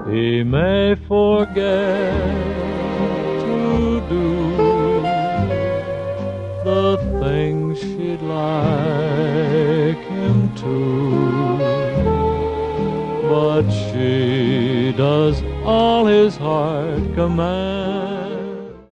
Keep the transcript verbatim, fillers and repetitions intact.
He may forget to do the things she'd like him to, but she does all his heart commands.